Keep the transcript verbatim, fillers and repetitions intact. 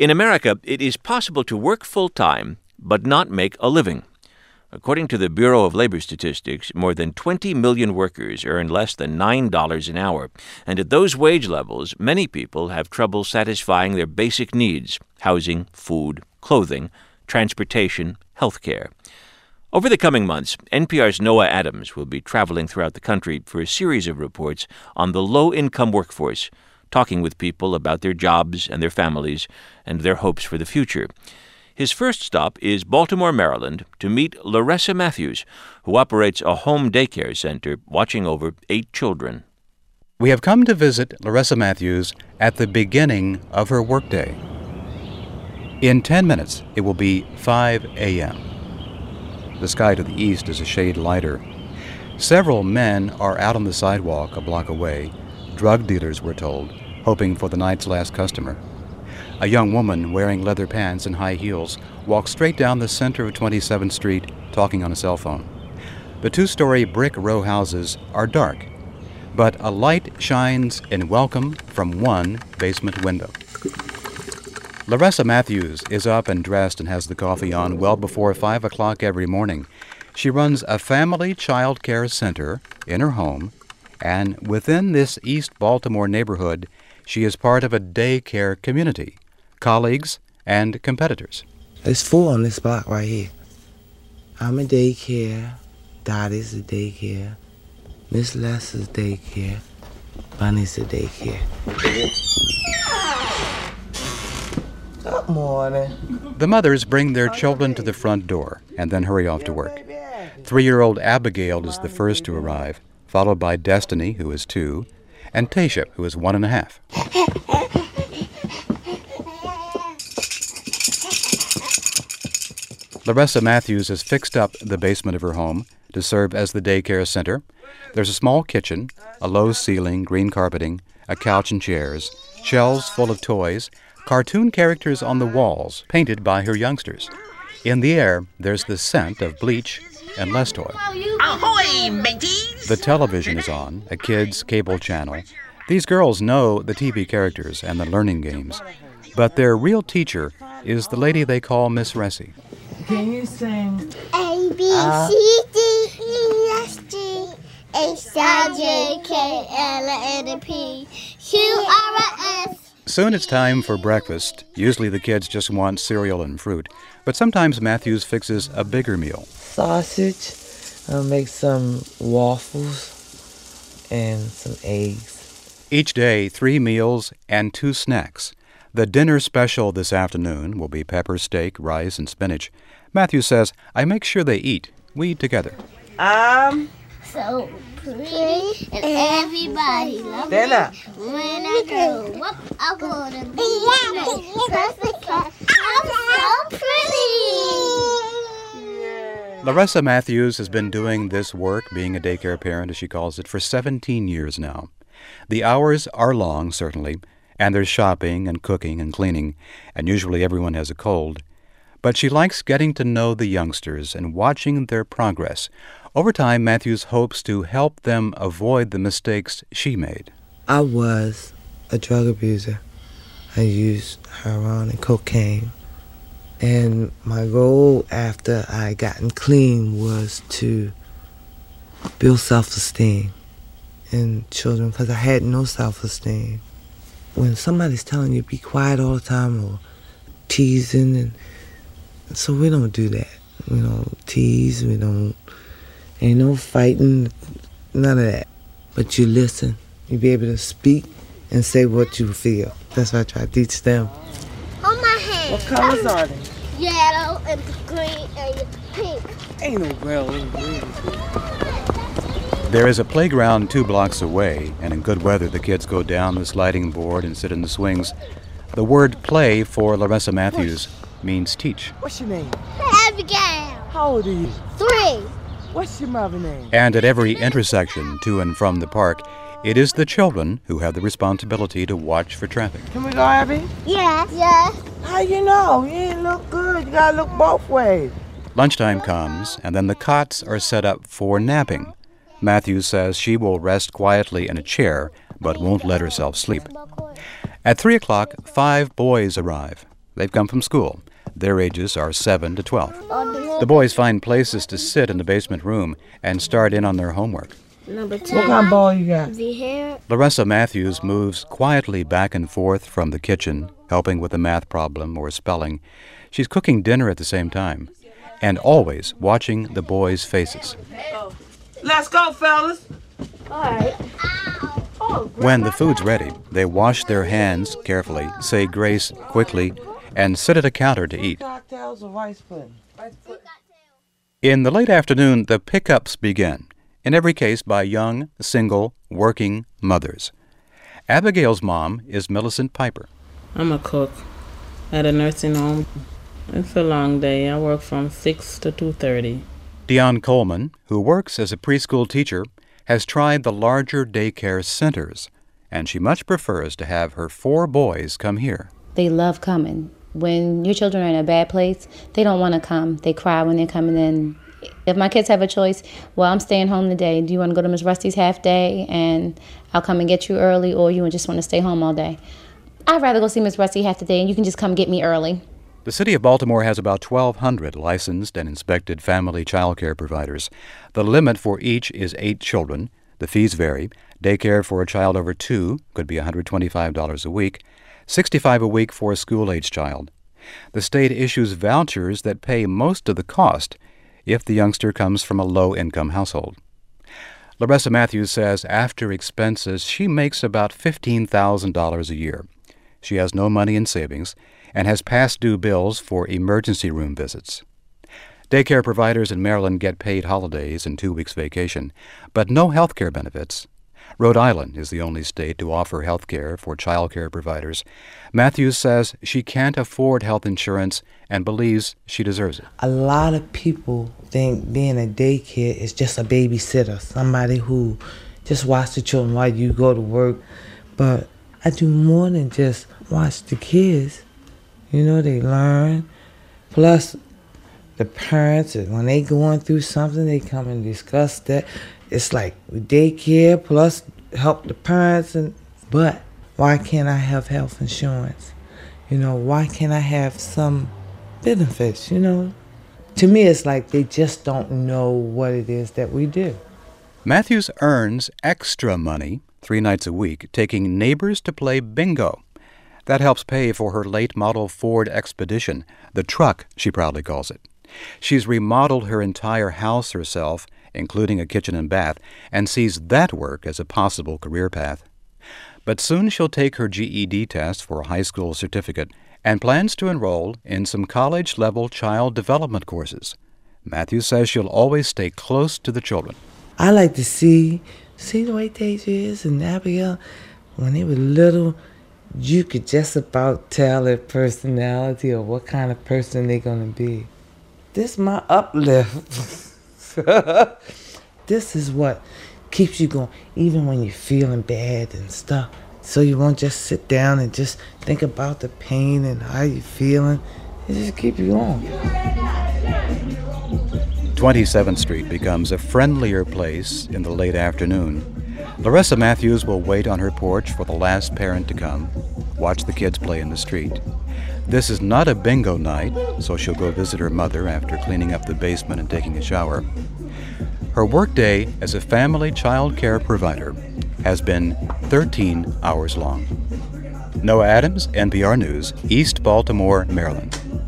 In America, it is possible to work full-time but not make a living. According to the Bureau of Labor Statistics, more than twenty million workers earn less than nine dollars an hour, and at those wage levels, many people have trouble satisfying their basic needs: housing, food, clothing, transportation, health care. Over the coming months, N P R's Noah Adams will be traveling throughout the country for a series of reports on the low-income workforce, talking with people about their jobs and their families and their hopes for the future. His first stop is Baltimore, Maryland, to meet Laressa Matthews, who operates a home daycare center watching over eight children. We have come to visit Laressa Matthews at the beginning of her workday. In ten minutes, it will be five a.m. The sky to the east is a shade lighter. Several men are out on the sidewalk a block away, drug dealers, we're told, hoping for the night's last customer. A young woman wearing leather pants and high heels walks straight down the center of twenty-seventh Street, talking on a cell phone. The two-story brick row houses are dark, but a light shines in welcome from one basement window. Laressa Matthews is up and dressed and has the coffee on well before five o'clock every morning. She runs a family child care center in her home, and within this East Baltimore neighborhood, she is part of a daycare community, colleagues and competitors. There's four on this block right here. I'm a daycare, Dottie's a daycare, Miss Lester's daycare, Bunny's a daycare. Good morning. The mothers bring their children to the front door and then hurry off to work. Three-year-old Abigail is the first to arrive, followed by Destiny, who is two, and Tasha, who is one and a half. Laressa Matthews has fixed up the basement of her home to serve as the daycare center. There's a small kitchen, a low ceiling, green carpeting, a couch and chairs, shelves full of toys, cartoon characters on the walls painted by her youngsters. In the air, there's the scent of bleach and less toy. Ahoy, mateys! The television is on, a kids' cable channel. These girls know the T V characters and the learning games, but their real teacher is the lady they call Miss Ressie. Can you sing? A, B, C, D, E, F, G, H, I, J, K, L, M, N, P, Q, R, S. Soon it's time for breakfast. Usually the kids just want cereal and fruit, but sometimes Matthews fixes a bigger meal. Sausage, I'll make some waffles and some eggs. Each day, three meals and two snacks. The dinner special this afternoon will be pepper steak, rice, and spinach. Matthews says, I make sure they eat. We eat together. I'm so pretty, and everybody loves me. Dinner. When I grow up, I'll go to be perfect. I'm so pretty. Laressa Matthews has been doing this work, being a daycare parent, as she calls it, for seventeen years now. The hours are long, certainly, and there's shopping and cooking and cleaning, and usually everyone has a cold. But she likes getting to know the youngsters and watching their progress. Over time, Matthews hopes to help them avoid the mistakes she made. I was a drug abuser. I used heroin and cocaine. And my goal after I gotten clean was to build self-esteem in children, because I had no self-esteem. When somebody's telling you be quiet all the time or teasing, and so we don't do that. We don't tease, we don't, ain't no fighting, none of that. But you listen, you be able to speak and say what you feel. That's what I try to teach them. Hold my hand. What colors are they? Yellow and green and pink. Ain't no yellow and green. There is a playground two blocks away, and in good weather the kids go down the sliding board and sit in the swings. The word play for Laressa Matthews means teach. What's your name? Abigail. How old are you? Three. What's your mother's name? And at every intersection to and from the park, it is the children who have the responsibility to watch for traffic. Can we go, Abby? Yes. Yes. How you know? You ain't look good. You gotta look both ways. Lunchtime comes, and then the cots are set up for napping. Matthews says she will rest quietly in a chair, but won't let herself sleep. At three o'clock, five boys arrive. They've come from school. Their ages are seven to twelve. The boys find places to sit in the basement room and start in on their homework. Number two. What kind of ball you got? The hair. Larissa Matthews moves quietly back and forth from the kitchen, helping with a math problem or spelling. She's cooking dinner at the same time, and always watching the boys' faces. Let's go, fellas. All right. When the food's ready, they wash their hands carefully, say grace quickly, and sit at a counter to eat. Cocktails or rice pudding? In the late afternoon, the pickups begin, in every case by young, single, working mothers. Abigail's mom is Millicent Piper. I'm a cook at a nursing home. It's a long day. I work from six to two thirty. Dion Coleman, who works as a preschool teacher, has tried the larger daycare centers, and she much prefers to have her four boys come here. They love coming. When your children are in a bad place, they don't want to come. They cry when they're coming in. If my kids have a choice, well, I'm staying home today. Do you want to go to Miss Rusty's half day and I'll come and get you early, or you just want to stay home all day? I'd rather go see Miss Rusty half the day and you can just come get me early. The city of Baltimore has about twelve hundred licensed and inspected family child care providers. The limit for each is eight children. The fees vary. Daycare for a child over two could be one hundred twenty-five dollars a week, sixty-five dollars a week for a school-age child. The state issues vouchers that pay most of the cost if the youngster comes from a low-income household. Larissa Matthews says after expenses, she makes about fifteen thousand dollars a year. She has no money in savings and has past due bills for emergency room visits. Daycare providers in Maryland get paid holidays and two weeks vacation, but no health care benefits. Rhode Island is the only state to offer health care for child care providers. Matthews says she can't afford health insurance and believes she deserves it. A lot of people think being a daycare is just a babysitter, somebody who just watch the children while you go to work. But I do more than just watch the kids. You know, they learn. Plus, the parents, when they going through something, they come and discuss that. It's like daycare plus help the parents. And but why can't I have health insurance? You know, why can't I have some benefits, you know? To me, it's like they just don't know what it is that we do. Matthews earns extra money three nights a week taking neighbors to play bingo. That helps pay for her late model Ford Expedition, the truck, she proudly calls it. She's remodeled her entire house herself, including a kitchen and bath, and sees that work as a possible career path. But soon she'll take her G E D test for a high school certificate and plans to enroll in some college-level child development courses. Matthews says she'll always stay close to the children. I like to see, see the way Deja is and Abigail, when they were little, you could just about tell their personality or what kind of person they're going to be. This is my uplift. This is what keeps you going, even when you're feeling bad and stuff. So you won't just sit down and just think about the pain and how you're feeling. It just keeps you going. twenty-seventh Street becomes a friendlier place in the late afternoon. Larissa Matthews will wait on her porch for the last parent to come, watch the kids play in the street. This is not a bingo night, so she'll go visit her mother after cleaning up the basement and taking a shower. Her workday as a family child care provider has been thirteen hours long. Noah Adams, N P R News, East Baltimore, Maryland.